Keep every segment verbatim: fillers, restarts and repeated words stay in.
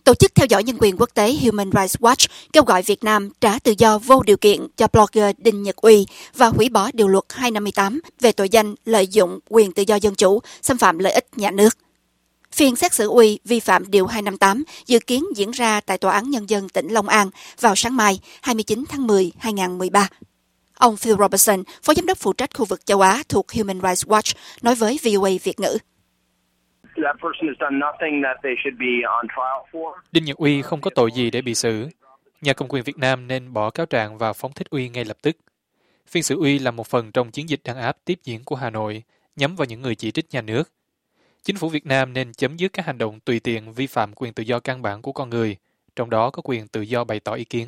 Tổ chức theo dõi nhân quyền quốc tế Human Rights Watch kêu gọi Việt Nam trả tự do vô điều kiện cho blogger Đinh Nhật Uy và hủy bỏ điều luật hai năm tám về tội danh lợi dụng quyền tự do dân chủ, xâm phạm lợi ích nhà nước. Phiên xét xử Uy vi phạm điều hai năm tám dự kiến diễn ra tại Tòa án Nhân dân tỉnh Long An vào sáng mai hai mươi chín tháng mười hai nghìn không trăm mười ba. Ông Phil Robertson, Phó Giám đốc phụ trách khu vực châu Á thuộc Human Rights Watch, nói với vê o a Việt ngữ. Đinh Nhật Uy không có tội gì để bị xử. Nhà cầm quyền Việt Nam nên bỏ cáo trạng và phóng thích Uy ngay lập tức. Phiên xử Uy là một phần trong chiến dịch đàn áp tiếp diễn của Hà Nội nhắm vào những người chỉ trích nhà nước. Chính phủ Việt Nam nên chấm dứt các hành động tùy tiện vi phạm quyền tự do căn bản của con người, trong đó có quyền tự do bày tỏ ý kiến.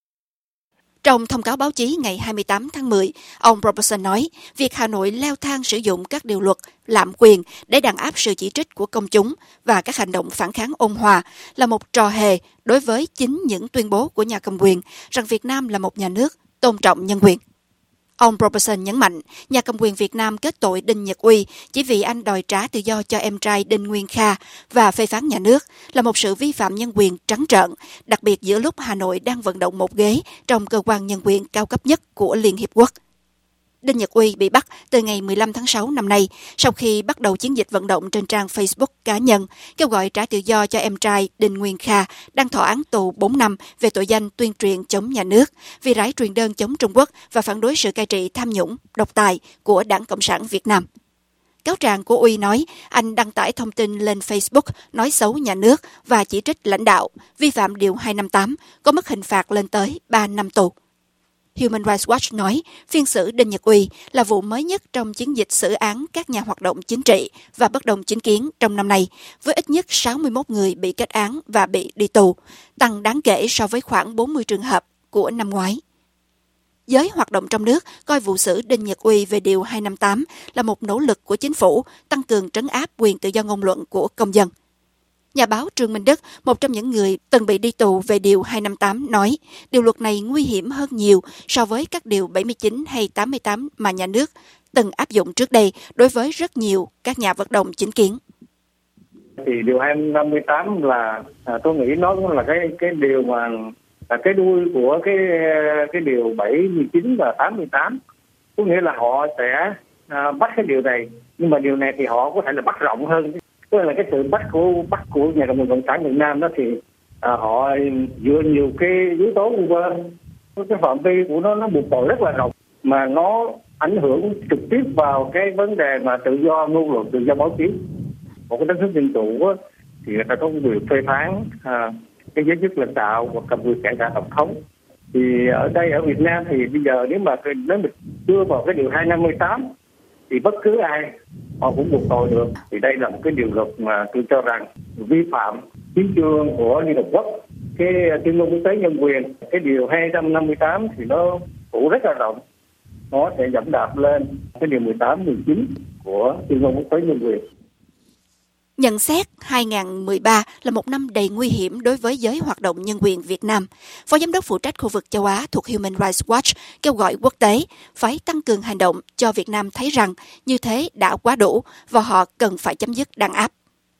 Trong thông cáo báo chí ngày hai mươi tám tháng mười, ông Robertson nói việc Hà Nội leo thang sử dụng các điều luật lạm quyền để đàn áp sự chỉ trích của công chúng và các hành động phản kháng ôn hòa là một trò hề đối với chính những tuyên bố của nhà cầm quyền rằng Việt Nam là một nhà nước tôn trọng nhân quyền. Ông Robertson nhấn mạnh, nhà cầm quyền Việt Nam kết tội Đinh Nhật Uy chỉ vì anh đòi trả tự do cho em trai Đinh Nguyên Kha và phê phán nhà nước là một sự vi phạm nhân quyền trắng trợn, đặc biệt giữa lúc Hà Nội đang vận động một ghế trong cơ quan nhân quyền cao cấp nhất của Liên Hiệp Quốc. Đinh Nhật Uy bị bắt từ ngày mười lăm tháng sáu năm nay, sau khi bắt đầu chiến dịch vận động trên trang Facebook cá nhân, kêu gọi trả tự do cho em trai Đinh Nguyên Kha đang thọ án tù bốn năm về tội danh tuyên truyền chống nhà nước, vì rải truyền đơn chống Trung Quốc và phản đối sự cai trị tham nhũng, độc tài của Đảng Cộng sản Việt Nam. Cáo trạng của Uy nói anh đăng tải thông tin lên Facebook nói xấu nhà nước và chỉ trích lãnh đạo, vi phạm điều hai năm tám, có mức hình phạt lên tới ba năm tù. Human Rights Watch nói phiên xử Đinh Nhật Uy là vụ mới nhất trong chiến dịch xử án các nhà hoạt động chính trị và bất đồng chính kiến trong năm nay, với ít nhất sáu mươi mốt người bị kết án và bị đi tù, tăng đáng kể so với khoảng bốn mươi trường hợp của năm ngoái. Giới hoạt động trong nước coi vụ xử Đinh Nhật Uy về điều hai năm tám là một nỗ lực của chính phủ tăng cường trấn áp quyền tự do ngôn luận của công dân. Nhà báo Trương Minh Đức, một trong những người từng bị đi tù về điều hai năm tám, nói điều luật này nguy hiểm hơn nhiều so với các điều bảy mươi chín hay tám mươi tám mà nhà nước từng áp dụng trước đây đối với rất nhiều các nhà vận động chính kiến. Thì điều hai năm tám là à, tôi nghĩ nó cũng là cái cái điều mà là cái đuôi của cái cái điều bảy mươi chín và tám mươi tám. Có nghĩa là họ sẽ à, bắt cái điều này, nhưng mà điều này thì họ có thể là bắt rộng hơn. Tức là cái sự bắt của bắt của nhà cầm quyền cộng sản Việt Nam đó thì à, họ dựa nhiều cái yếu tố vân cái phạm vi của nó nó buộc tội rất là rộng, mà nó ảnh hưởng trực tiếp vào cái vấn đề mà tự do ngôn luận, tự do báo chí. Một cái đất nước dân chủ thì người ta có quyền phê phán à, cái giới chức lãnh đạo hoặc cầm quyền kể cả tổng thống. Thì ở đây ở Việt Nam thì bây giờ nếu mà nếu mình đưa vào cái điều hai năm tám thì bất cứ ai họ cũng buộc tội được. Thì đây là một cái điều luật mà tôi cho rằng vi phạm hiến chương của Liên Hợp Quốc, cái tuyên ngôn quốc tế nhân quyền. Cái điều hai trăm năm mươi tám thì nó phủ rất là rộng, nó sẽ dẫm đạp lên cái điều mười tám, mười chín của tuyên ngôn quốc tế nhân quyền. Nhận xét hai nghìn không trăm mười ba là một năm đầy nguy hiểm đối với giới hoạt động nhân quyền Việt Nam, Phó Giám đốc phụ trách khu vực châu Á thuộc Human Rights Watch kêu gọi quốc tế phải tăng cường hành động cho Việt Nam thấy rằng như thế đã quá đủ và họ cần phải chấm dứt đàn áp.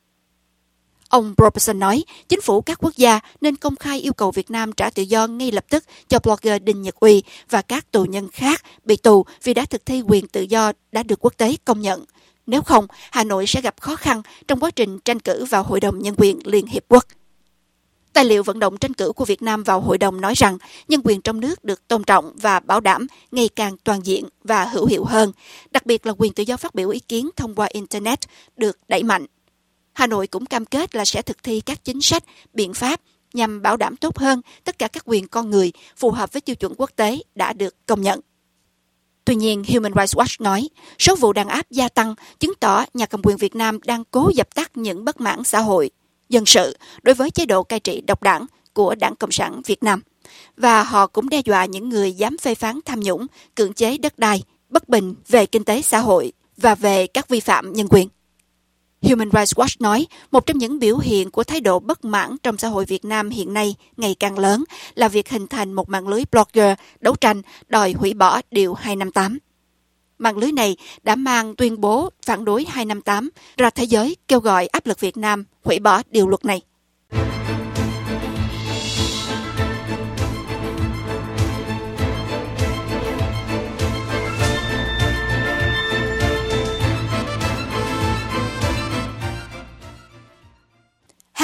Ông Robertson nói chính phủ các quốc gia nên công khai yêu cầu Việt Nam trả tự do ngay lập tức cho blogger Đinh Nhật Uy và các tù nhân khác bị tù vì đã thực thi quyền tự do đã được quốc tế công nhận. Nếu không, Hà Nội sẽ gặp khó khăn trong quá trình tranh cử vào Hội đồng Nhân quyền Liên Hiệp Quốc. Tài liệu vận động tranh cử của Việt Nam vào Hội đồng nói rằng nhân quyền trong nước được tôn trọng và bảo đảm ngày càng toàn diện và hữu hiệu hơn, đặc biệt là quyền tự do phát biểu ý kiến thông qua Internet được đẩy mạnh. Hà Nội cũng cam kết là sẽ thực thi các chính sách, biện pháp nhằm bảo đảm tốt hơn tất cả các quyền con người phù hợp với tiêu chuẩn quốc tế đã được công nhận. Tuy nhiên, Human Rights Watch nói, số vụ đàn áp gia tăng chứng tỏ nhà cầm quyền Việt Nam đang cố dập tắt những bất mãn xã hội, dân sự đối với chế độ cai trị độc đảng của Đảng Cộng sản Việt Nam. Và họ cũng đe dọa những người dám phê phán tham nhũng, cưỡng chế đất đai, bất bình về kinh tế xã hội và về các vi phạm nhân quyền. Human Rights Watch nói, một trong những biểu hiện của thái độ bất mãn trong xã hội Việt Nam hiện nay ngày càng lớn là việc hình thành một mạng lưới blogger đấu tranh đòi hủy bỏ điều hai năm tám. Mạng lưới này đã mang tuyên bố phản đối hai năm tám ra thế giới, kêu gọi áp lực Việt Nam hủy bỏ điều luật này.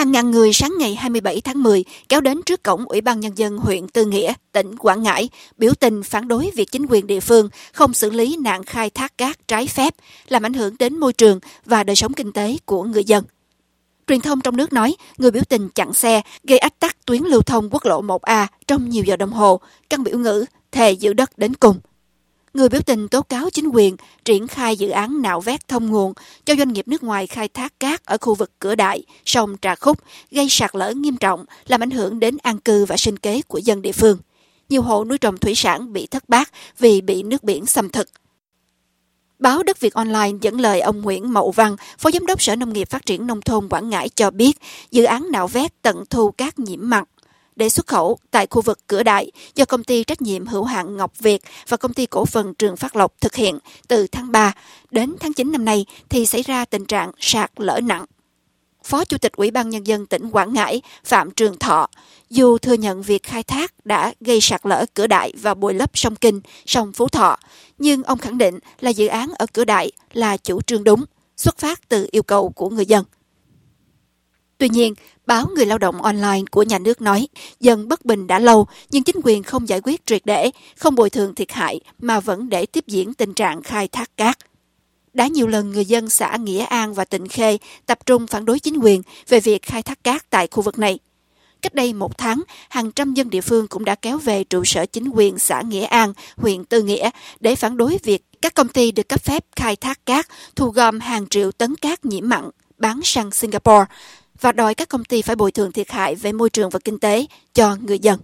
Hàng ngàn người sáng ngày hai mươi bảy tháng mười kéo đến trước cổng Ủy ban Nhân dân huyện Tư Nghĩa, tỉnh Quảng Ngãi, biểu tình phản đối việc chính quyền địa phương không xử lý nạn khai thác cát trái phép, làm ảnh hưởng đến môi trường và đời sống kinh tế của người dân. Truyền thông trong nước nói, người biểu tình chặn xe, gây ách tắc tuyến lưu thông quốc lộ một A trong nhiều giờ đồng hồ, căn biểu ngữ thề giữ đất đến cùng. Người biểu tình tố cáo chính quyền triển khai dự án nạo vét thông nguồn cho doanh nghiệp nước ngoài khai thác cát ở khu vực Cửa Đại, sông Trà Khúc, gây sạt lở nghiêm trọng, làm ảnh hưởng đến an cư và sinh kế của dân địa phương. Nhiều hộ nuôi trồng thủy sản bị thất bát vì bị nước biển xâm thực. Báo Đất Việt Online dẫn lời ông Nguyễn Mậu Văn, Phó Giám đốc Sở Nông nghiệp Phát triển Nông thôn Quảng Ngãi cho biết, dự án nạo vét tận thu cát nhiễm mặn để xuất khẩu tại khu vực Cửa Đại do công ty trách nhiệm hữu hạn Ngọc Việt và công ty cổ phần Trường Phát Lộc thực hiện từ tháng ba đến tháng chín năm nay thì xảy ra tình trạng sạt lở nặng. Phó Chủ tịch Ủy ban Nhân dân tỉnh Quảng Ngãi Phạm Trường Thọ, dù thừa nhận việc khai thác đã gây sạt lở Cửa Đại và bồi lấp sông Kinh, sông Phú Thọ, nhưng ông khẳng định là dự án ở Cửa Đại là chủ trương đúng, xuất phát từ yêu cầu của người dân. Tuy nhiên, báo Người Lao động Online của nhà nước nói, dân bất bình đã lâu, nhưng chính quyền không giải quyết triệt để, không bồi thường thiệt hại mà vẫn để tiếp diễn tình trạng khai thác cát. Đã nhiều lần người dân xã Nghĩa An và Tịnh Khê tập trung phản đối chính quyền về việc khai thác cát tại khu vực này. Cách đây một tháng, hàng trăm dân địa phương cũng đã kéo về trụ sở chính quyền xã Nghĩa An, huyện Tư Nghĩa để phản đối việc các công ty được cấp phép khai thác cát, thu gom hàng triệu tấn cát nhiễm mặn, bán sang Singapore, và đòi các công ty phải bồi thường thiệt hại về môi trường và kinh tế cho người dân.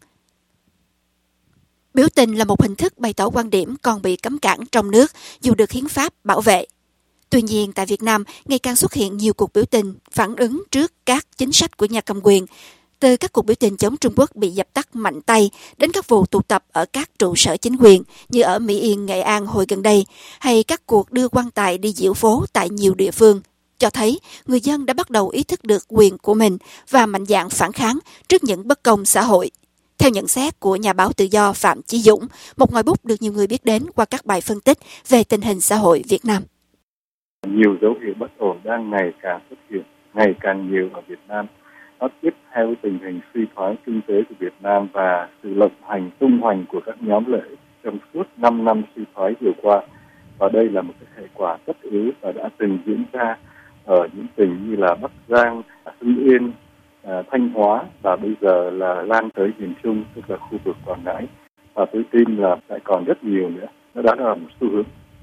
Biểu tình là một hình thức bày tỏ quan điểm còn bị cấm cản trong nước dù được hiến pháp bảo vệ. Tuy nhiên, tại Việt Nam, ngày càng xuất hiện nhiều cuộc biểu tình phản ứng trước các chính sách của nhà cầm quyền, từ các cuộc biểu tình chống Trung Quốc bị dập tắt mạnh tay đến các vụ tụ tập ở các trụ sở chính quyền như ở Mỹ Yên, Nghệ An hồi gần đây, hay các cuộc đưa quan tài đi diễu phố tại nhiều địa phương, cho thấy người dân đã bắt đầu ý thức được quyền của mình và mạnh dạn phản kháng trước những bất công xã hội. Theo nhận xét của nhà báo tự do Phạm Chí Dũng, một ngòi bút được nhiều người biết đến qua các bài phân tích về tình hình xã hội Việt Nam. Nhiều dấu hiệu bất ổn đang ngày càng xuất hiện, ngày càng nhiều ở Việt Nam. Nó tiếp theo tình hình suy thoái kinh tế của Việt Nam và sự lộng hành tung hoành của các nhóm lợi trong suốt năm năm suy thoái vừa qua. Và đây là một cái hệ quả tất yếu và đã từng diễn ra ở những tỉnh như là Bắc Giang, Hưng Yên, Thanh Hóa và bây giờ là lan tới miền Trung, tức là khu vực Quảng Ngãi. Và tôi tin là lại còn rất nhiều nữa. Nó đã là một xu hướng.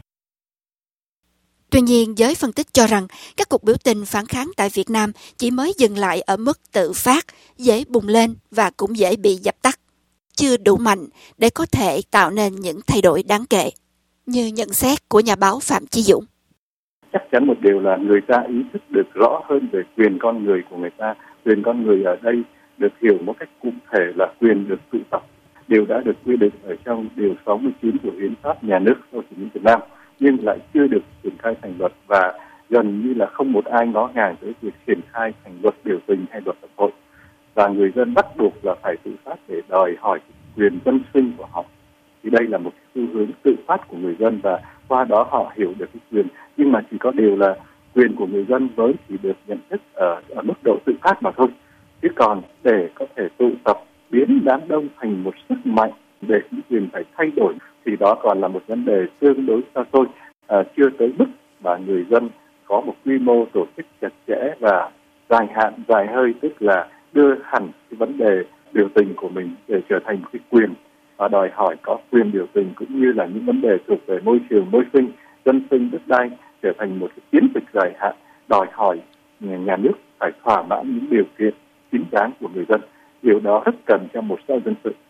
Tuy nhiên, giới phân tích cho rằng các cuộc biểu tình phản kháng tại Việt Nam chỉ mới dừng lại ở mức tự phát, dễ bùng lên và cũng dễ bị dập tắt, chưa đủ mạnh để có thể tạo nên những thay đổi đáng kể, như nhận xét của nhà báo Phạm Chí Dũng. Chắc chắn một điều là người ta ý thức được rõ hơn về quyền con người của người ta. Quyền con người ở đây được hiểu một cách cụ thể là quyền được tụ tập. Điều đã được quy định ở trong điều sáu mươi chín của Hiến pháp Nhà nước xã hội chủ nghĩa Việt Nam, nhưng lại chưa được triển khai thành luật và gần như là không một ai ngó ngàng tới việc triển khai thành luật biểu tình hay luật tập hội. Và người dân bắt buộc là phải tự phát để đòi hỏi quyền dân sinh của họ. Thì đây là một xu hướng tự phát của người dân và qua đó họ hiểu được cái quyền. Nhưng mà chỉ có điều là quyền của người dân mới chỉ được nhận thức ở, ở mức độ tự phát mà thôi. Chứ còn để có thể tụ tập biến đám đông thành một sức mạnh để chính quyền phải thay đổi thì đó còn là một vấn đề tương đối xa xôi, à, chưa tới mức mà người dân có một quy mô tổ chức chặt chẽ và dài hạn, dài hơi, tức là đưa hẳn cái vấn đề biểu tình của mình để trở thành một cái quyền và đòi hỏi có quyền biểu tình cũng như là những vấn đề thuộc về môi trường, môi sinh, dân sinh, đất đai trở thành một cái chiến dịch dài hạn, đòi hỏi nhà nước phải thỏa mãn những điều kiện chính đáng của người dân. Điều đó rất cần cho một xã hội dân sự.